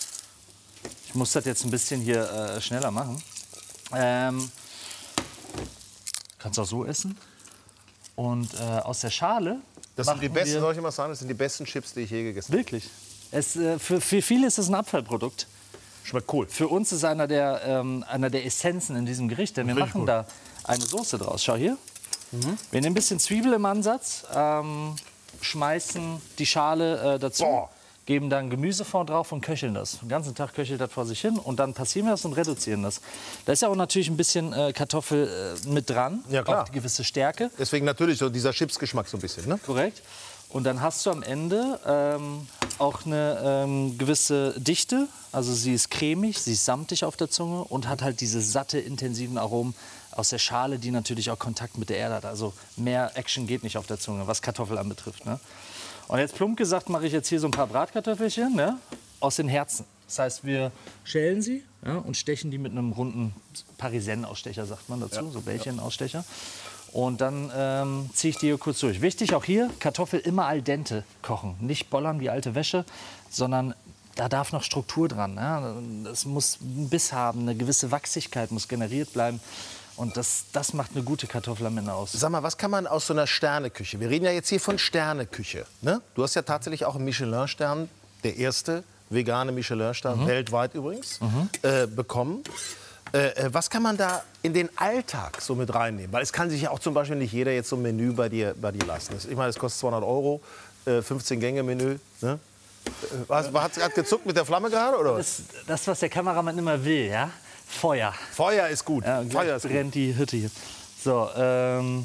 Ich muss das jetzt ein bisschen hier äh, schneller machen. Ähm, kannst auch so essen. Und äh, aus der Schale Das sind die machen besten, wir- soll ich mal sagen, das sind die besten Chips, die ich je gegessen habe. Wirklich. Es, äh, für, für viele ist es ein Abfallprodukt. Schmeckt cool. Für uns ist einer der, ähm, einer der Essenzen in diesem Gericht, denn wir Richtig machen gut. da eine Soße draus. Schau hier. Wir nehmen ein bisschen Zwiebel im Ansatz, ähm, schmeißen die Schale äh, dazu, Boah. geben dann Gemüsefond drauf und köcheln das. Den ganzen Tag köchelt das vor sich hin und dann passieren wir das und reduzieren das. Da ist ja auch natürlich ein bisschen äh, Kartoffel äh, mit dran, Ja, klar. auch die gewisse Stärke. Deswegen natürlich so dieser Chipsgeschmack so ein bisschen, ne? Korrekt. Und dann hast du am Ende ähm, auch eine ähm, gewisse Dichte. Also sie ist cremig, sie ist samtig auf der Zunge und hat halt diese satte, intensiven Aromen aus der Schale, die natürlich auch Kontakt mit der Erde hat. Also mehr Action geht nicht auf der Zunge, was Kartoffel anbetrifft. Ne? Und jetzt plump gesagt mache ich jetzt hier so ein paar Bratkartoffelchen, ne? Aus den Herzen. Das heißt, wir schälen sie, ja, und stechen die mit einem runden Parisenne-Ausstecher, sagt man dazu, so Bällchenausstecher. Und dann ähm, ziehe ich die hier kurz durch. Wichtig auch hier, Kartoffel immer al dente kochen. Nicht bollern wie alte Wäsche, sondern da darf noch Struktur dran. Ja? Es muss einen Biss haben, eine gewisse Wachsigkeit muss generiert bleiben. Und das, das macht eine gute Kartoffel am Ende aus. Sag mal, was kann man aus so einer Sterneküche? Wir reden ja jetzt hier von Sterneküche. Ne? Du hast ja tatsächlich auch einen Michelin-Stern, der erste vegane Michelin-Stern, weltweit übrigens, äh, bekommen. Äh, äh, was kann man da in den Alltag so mit reinnehmen? Weil es kann sich ja auch zum Beispiel nicht jeder jetzt so ein Menü bei dir, bei dir leisten. Das, ich meine, es kostet zweihundert Euro, äh, fünfzehn Gänge Menü. Ne? Äh, was, hat es gezuckt mit der Flamme gerade? Oder was? Das, das, was der Kameramann immer will, ja? Feuer. Feuer ist gut. Ja, Feuer ist gut. brennt die Hütte hier. So, ähm,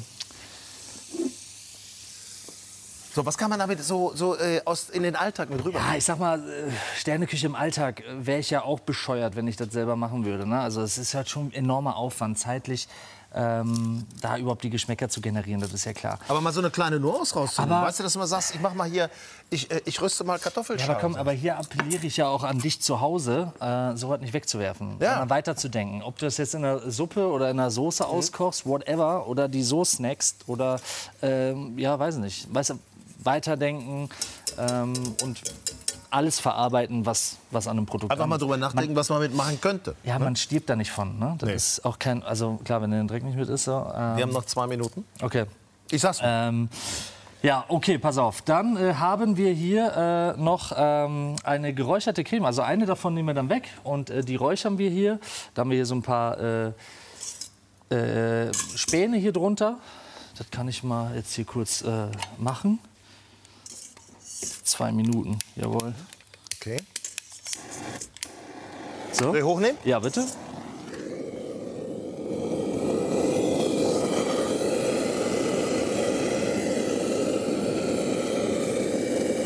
So, was kann man damit so, so äh, aus, in den Alltag mit rüber? ja, ich sag mal, äh, Sterneküche im Alltag wäre ich ja auch bescheuert, wenn ich das selber machen würde. Ne? Also es ist halt schon enormer Aufwand zeitlich, ähm, da überhaupt die Geschmäcker zu generieren, das ist ja klar. Aber mal so eine kleine Nuance rauszunehmen. Aber- Weißt du, dass du mal sagst, ich mach mal hier, ich, äh, ich röste mal Ja, Kartoffelschalen. aber komm, aber hier appelliere ich ja auch an dich zu Hause, äh, so was nicht wegzuwerfen, Ja. sondern weiterzudenken. Ob du das jetzt in der Suppe oder in der Soße auskochst, whatever, oder die so snackst oder, ähm, ja, weiß nicht, weißt du, weiterdenken ähm, und alles verarbeiten, was, was an einem Produkt Einfach mal drüber nachdenken, was man mitmachen könnte. Ja, man stirbt da nicht von. Ne? Das Nee. ist auch kein, also klar, wenn du den Dreck nicht mit isst, so, ähm, Wir haben noch zwei Minuten. okay. Ich sag's mal. Ähm, ja, okay, pass auf. Dann äh, haben wir hier äh, noch ähm, eine geräucherte Creme. Also eine davon nehmen wir dann weg und äh, die räuchern wir hier. Da haben wir hier so ein paar äh, äh, Späne hier drunter. Das kann ich mal jetzt hier kurz äh, machen. Zwei Minuten, jawohl. Okay. So. Soll ich hochnehmen? Ja, bitte.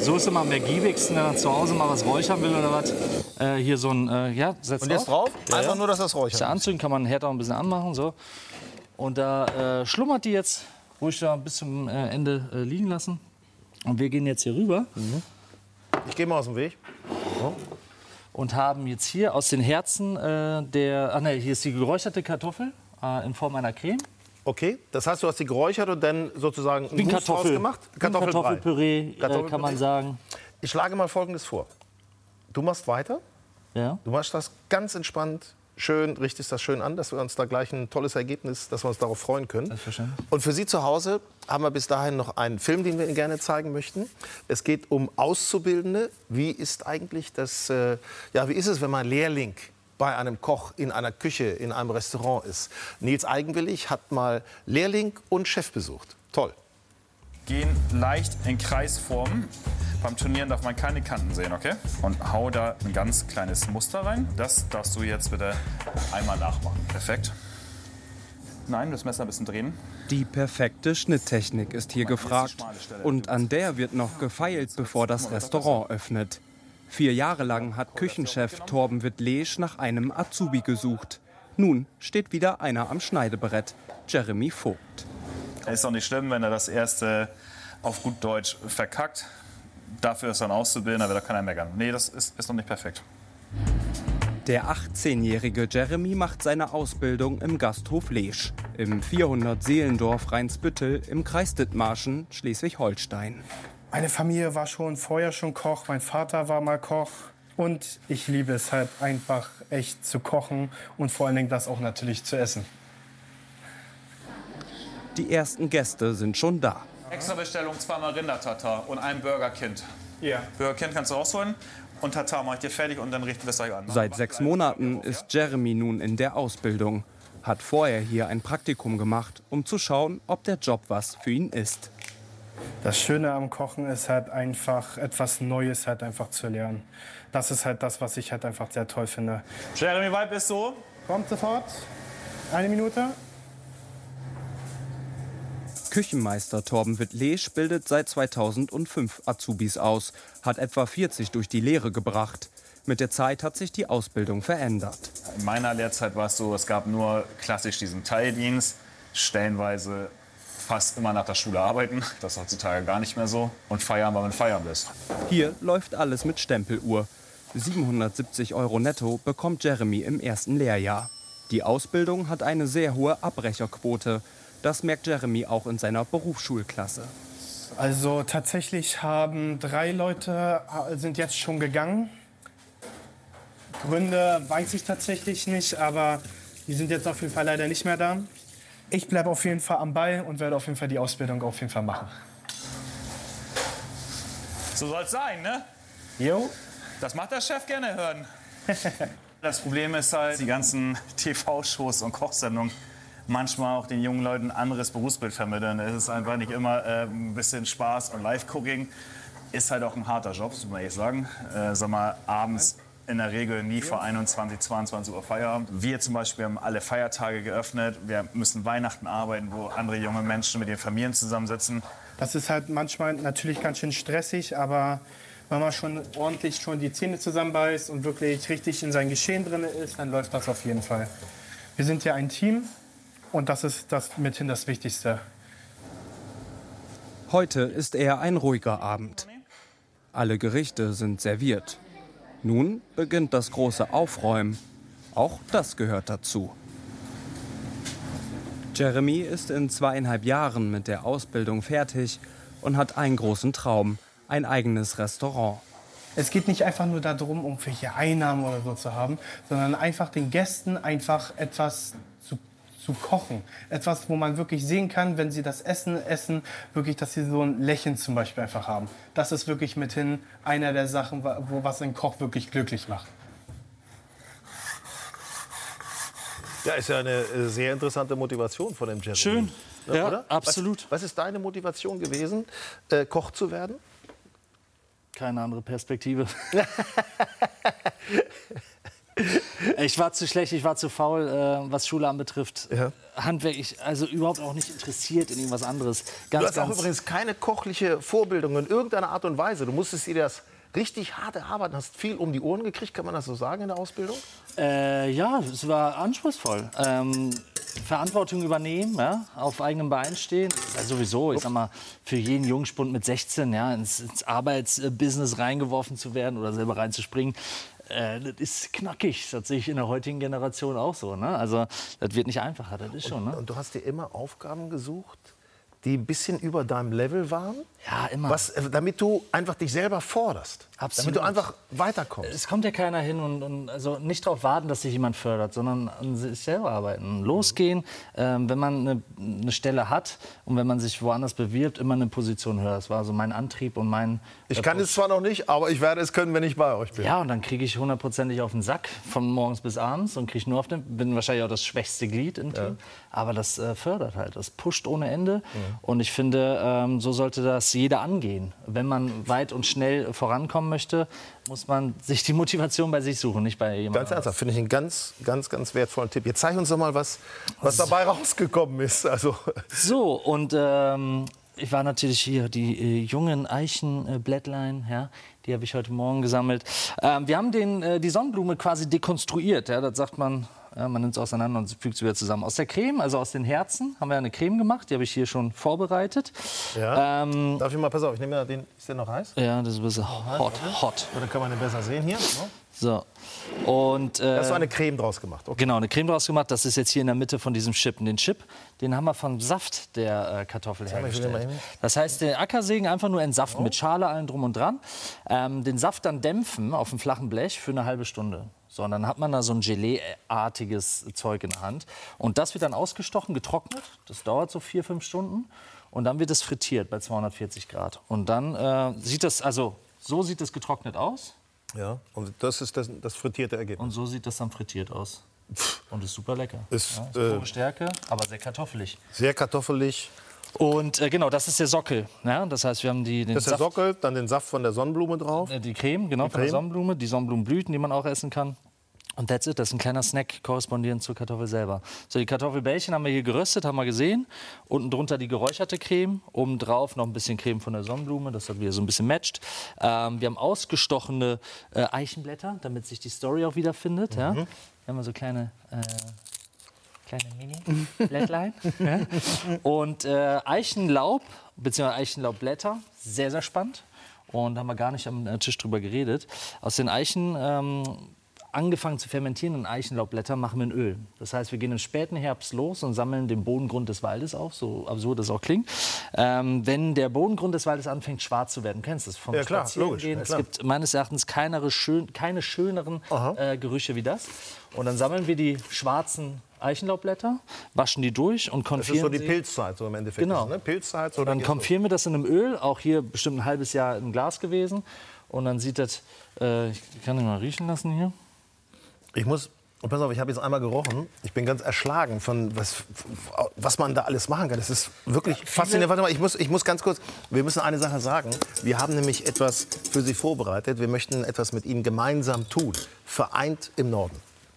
So ist immer am ergiebigsten, wenn man zu Hause mal was räuchern will oder was. Äh, hier so ein, äh, ja, setzt Und jetzt drauf? Ja, Einfach ja. nur, dass das räuchert. Bisschen anzünden, kann man den Herd auch ein bisschen anmachen. So. Und da äh, schlummert die jetzt ruhig da bis zum äh, Ende äh, liegen lassen. Und wir gehen jetzt hier rüber. Mhm. Ich gehe mal aus dem Weg. So. Und haben jetzt hier aus den Herzen äh, der, ach ne, hier ist die geräucherte Kartoffel äh, in Form einer Creme. Okay, das heißt, du hast die geräuchert und dann sozusagen Wie ein Mousse draus Kartoffel, gemacht? wie ein Kartoffelpüree, äh, Kartoffelpüree. kann man sagen. Ich schlage mal Folgendes vor. Du machst weiter. Ja. Du machst das ganz entspannt, schön, richtest das schön an, dass wir uns da gleich ein tolles Ergebnis, dass wir uns darauf freuen können. Selbstverständlich. Und für Sie zu Hause haben wir bis dahin noch einen Film, den wir Ihnen gerne zeigen möchten. Es geht um Auszubildende. Wie ist eigentlich das, äh, ja, wie ist es, wenn man Lehrling bei einem Koch in einer Küche, in einem Restaurant ist? Nils Eigenwillig hat mal Lehrling und Chef besucht. Toll. Gehen leicht in Kreisform. Beim Turnieren darf man keine Kanten sehen, okay? Und hau da ein ganz kleines Muster rein. Das darfst du jetzt bitte einmal nachmachen. Perfekt. Nein, das Messer ein bisschen drehen. Die perfekte Schnitttechnik ist hier gefragt. Und an der wird noch gefeilt, bevor das Restaurant öffnet. Vier Jahre lang hat Küchenchef Torben Wittleesch nach einem Azubi gesucht. Nun steht wieder einer am Schneidebrett, Jeremy Vogt. Ist doch nicht schlimm, wenn er das erste auf gut Deutsch verkackt. Dafür ist er ein Auszubildender, da wird er keiner meckern. Nee, das ist, ist noch nicht perfekt. Der achtzehnjährige Jeremy macht seine Ausbildung im Gasthof Leesch, im vierhundert Seelendorf Rheinsbüttel im Kreis Dithmarschen, Schleswig-Holstein. Meine Familie war schon vorher schon Koch, mein Vater war mal Koch. Und ich liebe es halt einfach echt zu kochen und vor allen Dingen das auch natürlich zu essen. Die ersten Gäste sind schon da. Extra Bestellung, zweimal Rinder-Tatar und ein Burgerkind. Ja. Burgerkind kannst du rausholen und Tatar mache ich dir fertig und dann richten wir es gleich an. Seit sechs Monaten ist Jeremy nun in der Ausbildung. Hat vorher hier ein Praktikum gemacht, um zu schauen, ob der Job was für ihn ist. Das Schöne am Kochen ist halt einfach, etwas Neues halt einfach zu lernen. Das ist halt das, was ich halt einfach sehr toll finde. Jeremy, weit bist du? Kommt sofort. Eine Minute. Küchenmeister Torben Wittleesch bildet seit zweitausendfünf Azubis aus, hat etwa vierzig durch die Lehre gebracht. Mit der Zeit hat sich die Ausbildung verändert. In meiner Lehrzeit war es so, es gab nur klassisch diesen Teildienst, stellenweise fast immer nach der Schule arbeiten. Das ist heutzutage gar nicht mehr so. Und feiern, weil man feiern lässt. Hier läuft alles mit Stempeluhr. siebenhundertsiebzig Euro netto bekommt Jeremy im ersten Lehrjahr. Die Ausbildung hat eine sehr hohe Abbrecherquote. Das merkt Jeremy auch in seiner Berufsschulklasse. Also tatsächlich haben drei Leute sind jetzt schon gegangen. Gründe weiß ich tatsächlich nicht, aber die sind jetzt auf jeden Fall leider nicht mehr da. Ich bleibe auf jeden Fall am Ball und werde auf jeden Fall die Ausbildung auf jeden Fall machen. So soll es sein, ne? Jo. Das macht der Chef gerne hören. Das Problem ist halt, die ganzen T V-Shows und Kochsendungen manchmal auch den jungen Leuten ein anderes Berufsbild vermitteln. Es ist einfach nicht immer äh, ein bisschen Spaß und Live-Cooking. Ist halt auch ein harter Job, muss man ehrlich sagen. Äh, sag mal, abends in der Regel nie vor einundzwanzig, zweiundzwanzig Uhr Feierabend. Wir zum Beispiel haben alle Feiertage geöffnet. Wir müssen Weihnachten arbeiten, wo andere junge Menschen mit ihren Familien zusammensitzen. Das ist halt manchmal natürlich ganz schön stressig, aber wenn man schon ordentlich schon die Zähne zusammenbeißt und wirklich richtig in sein Geschehen drin ist, dann läuft das auf jeden Fall. Wir sind ja ein Team und das ist das mithin das Wichtigste. Heute ist eher ein ruhiger Abend. Alle Gerichte sind serviert. Nun beginnt das große Aufräumen. Auch das gehört dazu. Jeremy ist in zweieinhalb Jahren mit der Ausbildung fertig und hat einen großen Traum: ein eigenes Restaurant. Es geht nicht einfach nur darum, um welche Einnahmen oder so zu haben, sondern einfach den Gästen einfach etwas zu, zu kochen. Etwas, wo man wirklich sehen kann, wenn sie das Essen essen, wirklich, dass sie so ein Lächeln zum Beispiel einfach haben. Das ist wirklich mithin einer der Sachen, wo was ein Koch wirklich glücklich macht. Ja, ist ja eine äh, sehr interessante Motivation von dem Jeremy. Schön, ja, oder? absolut. Was, was ist deine Motivation gewesen, äh, Koch zu werden? Keine andere Perspektive. Ich war zu schlecht, ich war zu faul, äh, was Schule anbetrifft. Ja. Handwerk, ich, also überhaupt auch nicht interessiert in irgendwas anderes. Ganz, Du hast auch ganz, übrigens keine kochliche Vorbildung in irgendeiner Art und Weise. Du musstest dir das richtig hart erarbeiten, hast viel um die Ohren gekriegt, kann man das so sagen in der Ausbildung? Äh, ja, es war anspruchsvoll. Ähm, Verantwortung übernehmen, ja, auf eigenem Bein stehen. Ja, sowieso, ich sag mal, für jeden Jungspund mit sechzehn ja, ins, ins Arbeitsbusiness reingeworfen zu werden oder selber reinzuspringen, äh, das ist knackig. Das sehe ich in der heutigen Generation auch so. Ne? Also, das wird nicht einfacher, das ist schon. Ne? Und du hast dir immer Aufgaben gesucht, die ein bisschen über deinem Level waren? Ja, immer. Was, damit du einfach dich selber forderst. Absolut. Damit du einfach weiterkommst. Es kommt ja keiner hin und, und also nicht darauf warten, dass sich jemand fördert, sondern an sich selber arbeiten. Losgehen, ähm, wenn man eine, eine Stelle hat und wenn man sich woanders bewirbt, immer eine Position höher. Das war so mein Antrieb und mein... Ich kann es zwar noch nicht, aber ich werde es können, wenn ich bei euch bin. Ja, und dann kriege ich hundertprozentig auf den Sack, von morgens bis abends und kriege nur auf den... Bin wahrscheinlich auch das schwächste Glied im Team. Ja. Aber das äh, fördert halt, das pusht ohne Ende. Mhm. Und ich finde, ähm, so sollte das jeder angehen. Wenn man weit und schnell vorankommen möchte, muss man sich die Motivation bei sich suchen, nicht bei jemandem. Ganz ernsthaft, finde ich einen ganz, ganz, ganz wertvollen Tipp. Jetzt zeig uns doch mal, was, was dabei rausgekommen ist. Also. So, und ähm, ich war natürlich hier, die äh, jungen Eichenblättlein, ja, die habe ich heute Morgen gesammelt. Ähm, wir haben den, äh, die Sonnenblume quasi dekonstruiert, ja, das sagt man. Ja, man nimmt es auseinander und fügt es wieder zusammen. Aus der Creme, also aus den Herzen, haben wir eine Creme gemacht. Die habe ich hier schon vorbereitet. Ja. Ähm, Darf ich mal, pass auf, ich nehme ja den, ist der noch heiß? Ja, das ist ein bisschen hot, hot. Dann kann man den besser sehen hier. So. Und, äh, da hast du eine Creme draus gemacht. Okay. Genau, eine Creme draus gemacht. Das ist jetzt hier in der Mitte von diesem Chip. Und den Chip, den haben wir vom Saft der äh, Kartoffel hergestellt. Das heißt, den Ackersägen einfach nur entsaften, oh. mit Schale, allen drum und dran. Ähm, den Saft dann dämpfen auf einem flachen Blech für eine halbe Stunde. So, und dann hat man da so ein Gelee-artiges Zeug in der Hand. Und das wird dann ausgestochen, getrocknet. Das dauert so vier, fünf Stunden. Und dann wird es frittiert bei zweihundertvierzig Grad. Und dann äh, sieht das, also so sieht es getrocknet aus. Ja, und das ist das, das frittierte Ergebnis. Und so sieht das dann frittiert aus. Und ist super lecker. Ist, ja, ist pure Stärke, aber sehr kartoffelig. Sehr kartoffelig. Und äh, genau, das ist der Sockel. Ja? Das heißt, wir haben die, den das ist der Saft, Sockel, dann den Saft von der Sonnenblume drauf. Äh, die Creme, genau, die von Creme. der Sonnenblume. Die Sonnenblumenblüten, die man auch essen kann. Und that's it, das ist ein kleiner Snack korrespondierend zur Kartoffel selber. So, die Kartoffelbällchen haben wir hier geröstet, haben wir gesehen. Unten drunter die geräucherte Creme, oben drauf noch ein bisschen Creme von der Sonnenblume, das hat wieder so ein bisschen matcht. Ähm, wir haben ausgestochene äh, Eichenblätter, damit sich die Story auch wiederfindet. Mhm. Ja. Wir haben mal so kleine... Äh, kleine Mini-Blättlein. ja. Und äh, Eichenlaub, beziehungsweise Eichenlaubblätter, sehr, sehr spannend. Und da haben wir gar nicht am Tisch drüber geredet. Aus den Eichen... Ähm, angefangen zu fermentieren und Eichenlaubblätter machen wir ein Öl. Das heißt, wir gehen im späten Herbst los und sammeln den Bodengrund des Waldes auf, so absurd das auch klingt. Ähm, wenn der Bodengrund des Waldes anfängt, schwarz zu werden, du kennst das vom ja, klar, Spazierengehen. logisch, ja, es klar. gibt meines Erachtens keine, schön, keine schöneren äh, Gerüche wie das. Und dann sammeln wir die schwarzen Eichenlaubblätter, waschen die durch und konfieren Das ist so die sie. Pilzzeit so im Endeffekt. Genau. Ist, ne? Pilzzeit, so Und dann konfieren wir das in einem Öl, auch hier bestimmt ein halbes Jahr im Glas gewesen. Und dann sieht das, äh, ich kann den mal riechen lassen hier. Ich muss, und pass auf, ich habe jetzt einmal gerochen. Ich bin ganz erschlagen von, was, was man da alles machen kann. Das ist wirklich ja, faszinierend. Warte mal, ich muss, ich muss ganz kurz, wir müssen eine Sache sagen. Wir haben nämlich etwas für Sie vorbereitet. Wir möchten etwas mit Ihnen gemeinsam tun. Vereint im Norden.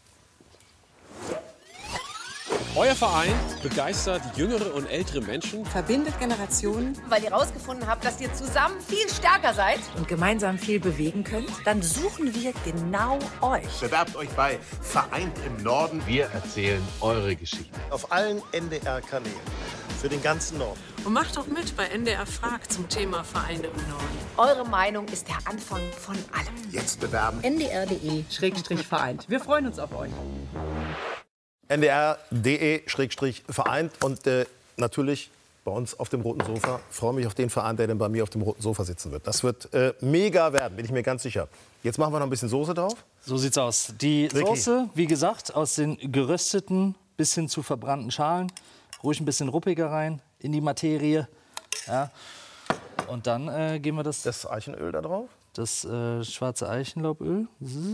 Euer Verein begeistert jüngere und ältere Menschen, verbindet Generationen, weil ihr herausgefunden habt, dass ihr zusammen viel stärker seid und gemeinsam viel bewegen könnt. Dann suchen wir genau euch. Bewerbt euch bei Vereint im Norden. Wir erzählen eure Geschichte. Auf allen N D R-Kanälen. Für den ganzen Norden. Und macht doch mit bei N D R Fragt zum Thema Vereine im Norden. Eure Meinung ist der Anfang von allem. Jetzt bewerben. N D R punkt de Schrägstrich vereint. Wir freuen uns auf euch. N D R punkt de Schrägstrich vereint und äh, natürlich bei uns auf dem roten Sofa. Ich freue mich auf den Verein, der dann bei mir auf dem roten Sofa sitzen wird. Das wird äh, mega werden, bin ich mir ganz sicher. Jetzt machen wir noch ein bisschen Soße drauf. So sieht's aus. Die Ricky. Soße, wie gesagt, aus den gerösteten bis hin zu verbrannten Schalen. Ruhig ein bisschen ruppiger rein in die Materie. Ja. Und dann äh, geben wir das, das Eichenöl da drauf. Das äh, schwarze Eichenlauböl.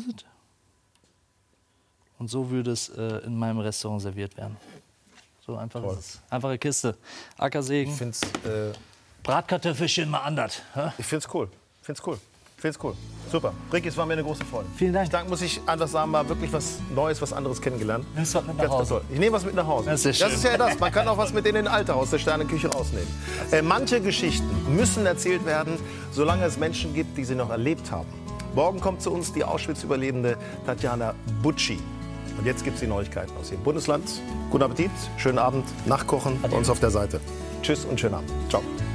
Und so würde es äh, in meinem Restaurant serviert werden. So einfach ist es. Einfache Kiste. Ackersägen. Ich find's, äh Bratkartoffelchen mal anders. Ich find's cool. Ich find's cool. Find's cool. Super. Ricky, es war mir eine große Freude. Vielen Dank. Ich danke, muss ich anders sagen, mal wirklich was Neues, was anderes kennengelernt. Das was mit nach Ganz, ganz Hause. toll. Ich nehme was mit nach Hause. Das ist sehr Das ist schön. ja das. Man kann auch was mit in den Alltag aus der Sterneküche rausnehmen. Äh, manche Geschichten müssen erzählt werden, solange es Menschen gibt, die sie noch erlebt haben. Morgen kommt zu uns die Auschwitz-Überlebende Tatjana Bucci. Und jetzt gibt es die Neuigkeiten aus ihrem Bundesland. Guten Appetit, schönen Abend, nachkochen bei uns auf der Seite. Tschüss und schönen Abend. Ciao.